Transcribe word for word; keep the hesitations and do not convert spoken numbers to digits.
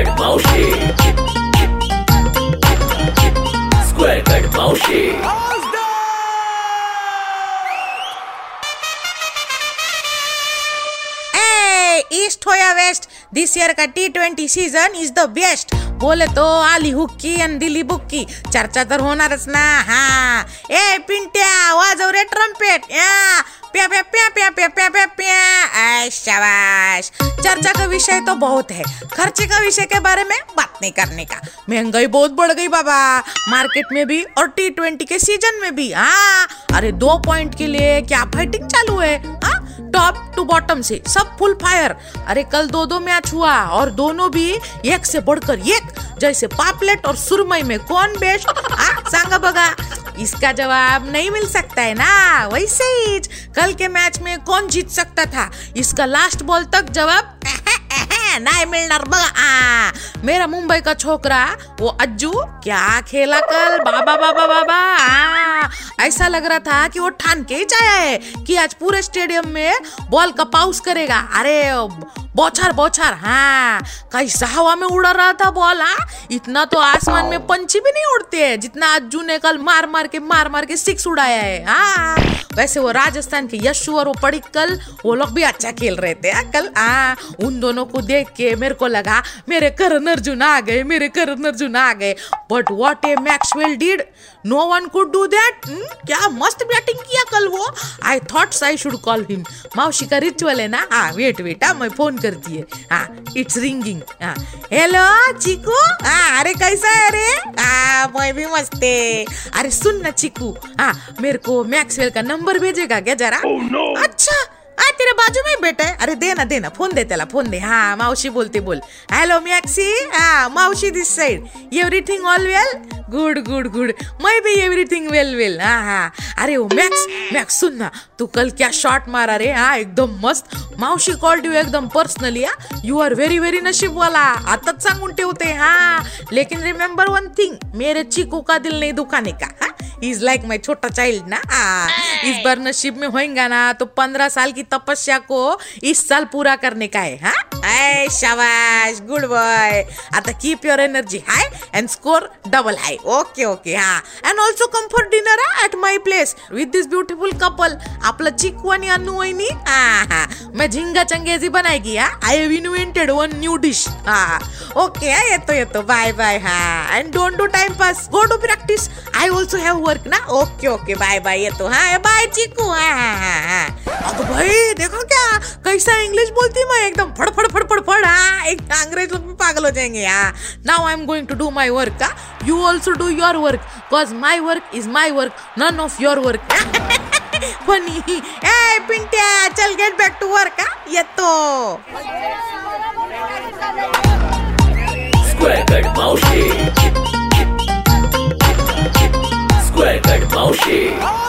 Cut मावशी, square cut मावशी. East हो या वेस्ट, दिस ईयर का T twenty season is the best. बोले तो आली हुक्की आणि दिली बुक्की, चर्चा तर होणारच ना. हा ए पिंट्या वाजव रे ट्रम्पेट. प्या प्या प्या प्या प्या प्या प्या प्या. शाबाश. चर्चा का विषय तो बहुत है, खर्चे का विषय के बारे में बात नहीं करने का. महंगाई बहुत बढ़ गई बाबा, मार्केट में भी और टी ट्वेंटी के सीजन में भी. हाँ अरे दो पॉइंट के लिए क्या फाइटिंग चालू है. हाँ टॉप टू बॉटम से सब फुल फायर. अरे कल दो दो मैच हुआ और दोनों भी एक से बढ़कर एक, जैसे पापलेट और सुरमई में कौन बेस्ट. सांगा बगा. इसका जवाब नहीं मिल सकता है ना. वैसे ही कल के मैच में कौन जीत सकता था, इसका लास्ट बॉल तक जवाब नहीं मिलना बगा. मेरा मुंबई का छोकरा वो अज्जू क्या खेला कल. बाबा बाबा बाबा. आ, ऐसा लग रहा था कि वो ठान के ही आया है कि आज पूरे स्टेडियम में बॉल का पाउस करेगा. अरे बौछार बौछार. हाँ कैसा हवा में उड़ा रहा था बॉल. हाँ इतना तो आसमान में पंछी भी नहीं उड़ते हैं जितना अज्जू ने कल मार मार के मार मार के सिक्स उड़ाया है. हाँ वैसे वो राजस्थान के यशु और वो पडिक्कल वो लोग भी अच्छा खेल रहे थे कल. हाँ उन दोनों को देख के मेरे को लगा मेरे करण अर्जुन आ गए, मेरे करण अर्जुन आ गए. But what a Maxwell did, no one could do that. क्या मस्त बैटिंग किया कल वो. I thoughts I should call him. मावशी का रिचुअल है ना. हाँ वेट वेट हाँ मैं फोन करती है. हाँ इट्स रिंगिंग. हाँ हेलो चीकू. हाँ अरे कैसा है रे. हाँ मैं भी मस्त है. अरे सुन ना चीकू, हाँ मेरे को मैक्सवेल का नंबर भेजेगा क्या जरा. oh, no. अच्छा आ तेरे बाजू में बैठा है. अरे दे ना दे ना फोन दे त्याला फोन दे. हाँ मावशी बोलते बोल. Hello Maxi. हाँ मावशी this side. Everything all well. Good good good. मैं भी एवरीथिंग वेल वेल. हाँ हाँ अरे वो मैक्स मैक्स सुन ना, तू कल क्या शॉट मारा रे. हाँ एकदम मस्त. मावशी कॉल्ड यू एकदम personally. You are very very नशीब वाला. आताच सांगून ठेवते. हाँ लेकिन रिमेंबर वन थिंग, मेरे चीकू का दिल नहीं दुखाने का. हाँ इज लाइक माई छोटा चाइल्ड ना. हाँ इस बार नसीब में होएगा ना तो पंद्रह साल की तपस्या को इस साल पूरा करने का है. हाँ ऐ शाबाश गुड बॉय. आता keep your energy high and score double high. Okay okay. हाँ and also come for dinner at my place with this beautiful couple. आपलं चिकू आणि अन्नू वहिनी. हाँ हाँ मैं झिंगा चंगेजी बनाएगी. हाँ I have invented one new dish. हाँ ओके येतो येतो. Bye bye. हाँ and don't do time pass, go to practice. I also have work ना. ओके ओके बाय बाय येतो. हाँ बाय चिकू. हाँ हाँ हाँ हाँ. अब भाई देखो क्या कैसा इंग्लिश बोलती मैं, एकदम फड़ फड़ फड़ फड़ फड़. हाँ एक अंग्रेज लोग भी पागल हो जाएंगे. हाँ now I am going to do my work. You also do your work cause my work is my work, none of your work. Funny. ए पिंट्या चल गेट बैक टू वर्क. येतो. स्क्वेअर कट मावशी, स्क्वेअर कट मावशी.